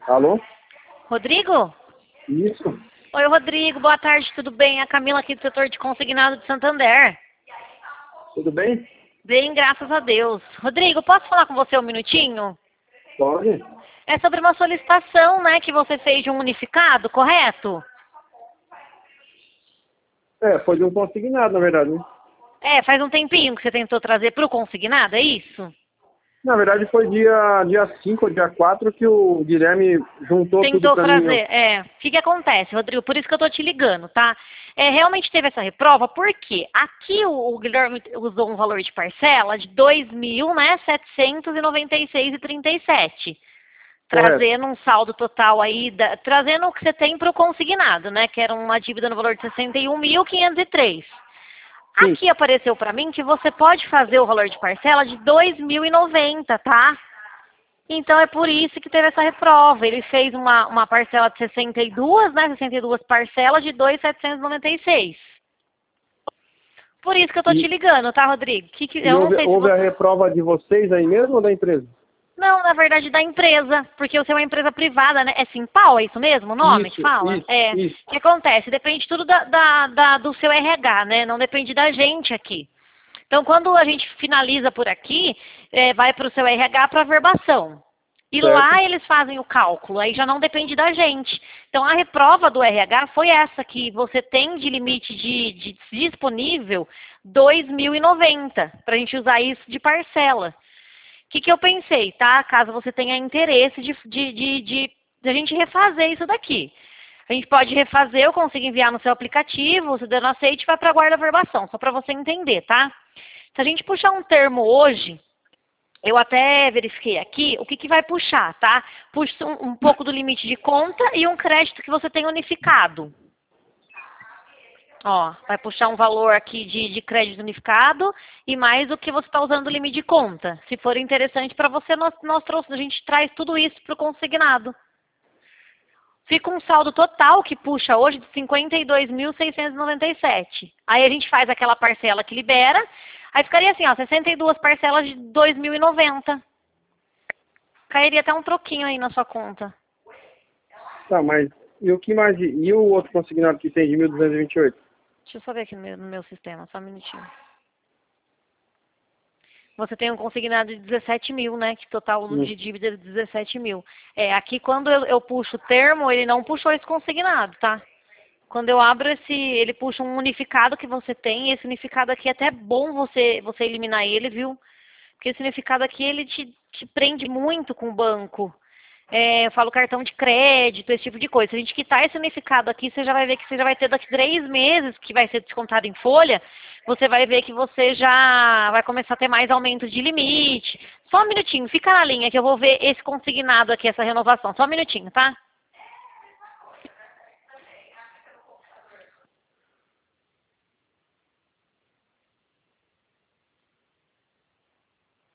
Alô? Rodrigo? Isso. Oi, Rodrigo. Boa tarde, tudo bem? A Camila aqui do setor de consignado de Santander. Tudo bem? Bem, graças a Deus. Rodrigo, posso falar com você um minutinho? Pode. É sobre uma solicitação, né, que você fez de um unificado, correto? Foi de um consignado, na verdade, né? Faz um tempinho que você tentou trazer para o consignado, é isso? Na verdade, foi dia 5 ou dia 4 que o Guilherme juntou tudo Tentou pra mim. trazer, O que acontece, Rodrigo? Por isso que eu tô te ligando, tá? Realmente teve essa reprova, porque aqui o Guilherme usou um valor de parcela de 2.000, né, 796,37. Trazendo um saldo total aí, trazendo o que você tem para o consignado, né, que era uma dívida no valor de 61.503. Sim. Aqui apareceu para mim que você pode fazer o valor de parcela de 2.090, tá? Então é por isso que teve essa reprova. Ele fez uma parcela de 62, né? 62 parcelas de 2.796. Por isso que eu tô te ligando, tá, Rodrigo? Eu não sei se Houve você... a reprova de vocês aí mesmo ou da empresa? Não, na verdade da empresa, porque você é uma empresa privada, né? É Simpal, é isso mesmo o nome que fala? Isso. O que acontece? Depende tudo do seu RH, né? Não depende da gente aqui. Então, quando a gente finaliza por aqui, vai para o seu RH para verbação. E Certo. lá eles fazem o cálculo, aí já não depende da gente. Então, a reprova do RH foi essa, que você tem de limite de disponível 2.090, para a gente usar isso de parcela. O que eu pensei, tá? Caso você tenha interesse de a gente refazer isso daqui. A gente pode refazer, eu consigo enviar no seu aplicativo, você dando aceite, vai para a guarda verbação, só para você entender, tá? Se a gente puxar um termo hoje, eu até verifiquei aqui, o que vai puxar, tá? Puxa um pouco do limite de conta e um crédito que você tem unificado. Ó, vai puxar um valor aqui de crédito unificado e mais o que você está usando do limite de conta. Se for interessante para você, a gente traz tudo isso para o consignado. Fica um saldo total que puxa hoje de 52.697. Aí a gente faz aquela parcela que libera, aí ficaria assim, ó, 62 parcelas de 2.090. Cairia até um troquinho aí na sua conta. Tá, mas e o que mais? E o outro consignado que tem de 1.228? Deixa eu só ver aqui no meu sistema, só um minutinho. Você tem um consignado de 17 mil, né? Que total de dívida de 17 mil. Aqui quando eu puxo o termo, ele não puxou esse consignado, tá? Quando eu abro ele puxa um unificado que você tem, e esse unificado aqui é até bom você eliminar ele, viu? Porque esse unificado aqui, ele te prende muito com o banco. Eu falo cartão de crédito, esse tipo de coisa. Se a gente quitar esse unificado aqui, você já vai ver que você já vai ter daqui 3 meses, que vai ser descontado em folha, você vai ver que você já vai começar a ter mais aumento de limite. Só um minutinho, fica na linha que eu vou ver esse consignado aqui, essa renovação. Só um minutinho, tá?